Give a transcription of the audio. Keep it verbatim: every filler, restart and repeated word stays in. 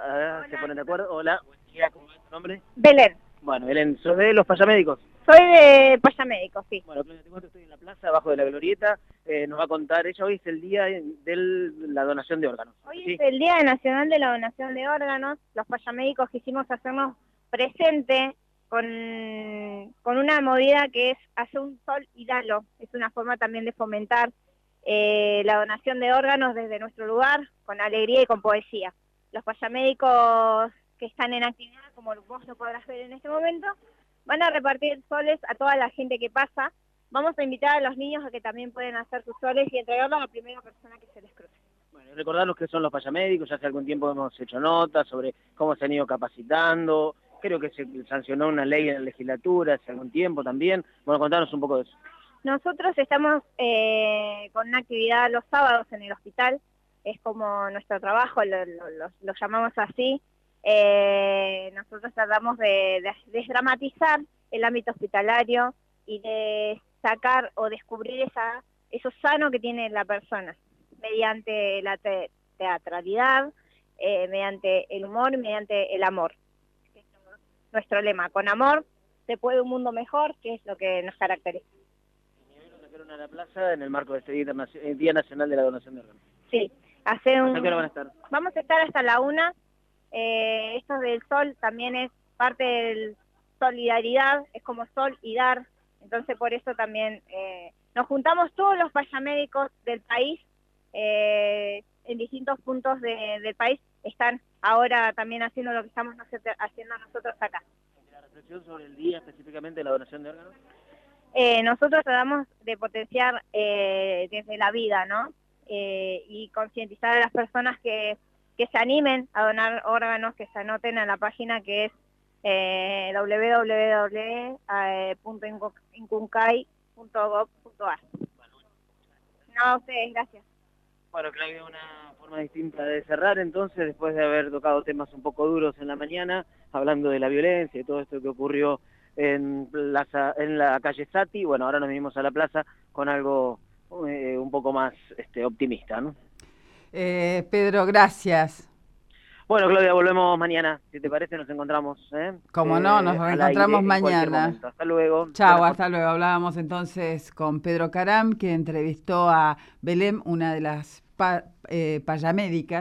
Ah, se ponen de acuerdo. Hola, buen día, ¿cómo es tu nombre? Belén. Bueno, Belén, ¿sos de los payamédicos? Soy de Payamédico, sí. Bueno, Claudia, te cuento, estoy en la plaza, abajo de la glorieta, eh, nos va a contar, ella hoy es el día de la donación de órganos. Hoy ¿Sí? es el Día Nacional de la Donación de Órganos. Los payamédicos quisimos hacernos presente con, con una movida que es hacer un sol y dalo. Es una forma también de fomentar eh, la donación de órganos desde nuestro lugar, con alegría y con poesía. Los payamédicos que están en actividad, como vos lo podrás ver en este momento, van a repartir soles a toda la gente que pasa. Vamos a invitar a los niños a que también pueden hacer sus soles y entregarlos a la primera persona que se les cruce. Bueno, recordarlos que son los payamédicos, ya hace algún tiempo hemos hecho notas sobre cómo se han ido capacitando, creo que se sancionó una ley en la legislatura hace algún tiempo también. Bueno, contanos un poco de eso. Nosotros estamos eh, con una actividad los sábados en el hospital, es como nuestro trabajo, lo, lo, lo, lo llamamos así. Eh, nosotros tratamos de, de desdramatizar el ámbito hospitalario y de sacar o descubrir esa, eso sano que tiene la persona, mediante la te teatralidad, eh, mediante el humor, mediante el amor. Nuestro lema, con amor se puede un mundo mejor, que es lo que nos caracteriza. A la plaza en el marco de este Día, Día Nacional de la Donación de Órganos. Sí, hace un... ¿Hasta qué hora van a estar? Vamos a estar hasta la una. Eh, esto del sol también es parte de solidaridad, es como sol y dar. Entonces por eso también eh, nos juntamos todos los payamédicos del país, eh, en distintos puntos de, del país, están ahora también haciendo lo que estamos haciendo nosotros acá. ¿La reflexión sobre el día específicamente de la donación de órganos? Eh, nosotros tratamos de potenciar eh, desde la vida, ¿no? Eh, y concientizar a las personas que, que se animen a donar órganos, que se anoten a la página que es eh, doble u doble u doble u punto incuncay punto gov punto a r. No, a ustedes, gracias. Bueno, Claudia, una forma distinta de cerrar entonces, después de haber tocado temas un poco duros en la mañana, hablando de la violencia y todo esto que ocurrió en, plaza, en la calle Sati. Bueno, ahora nos vinimos a la plaza con algo eh, un poco más este, optimista, ¿no? Eh, Pedro, gracias. Bueno, Claudia, volvemos mañana. Si te parece, nos encontramos. ¿eh? Como no, nos eh, reencontramos mañana. Hasta luego. Chao, hasta luego. Hablábamos entonces con Pedro Caram, que entrevistó a Belén, una de las pa, eh, payamédicas.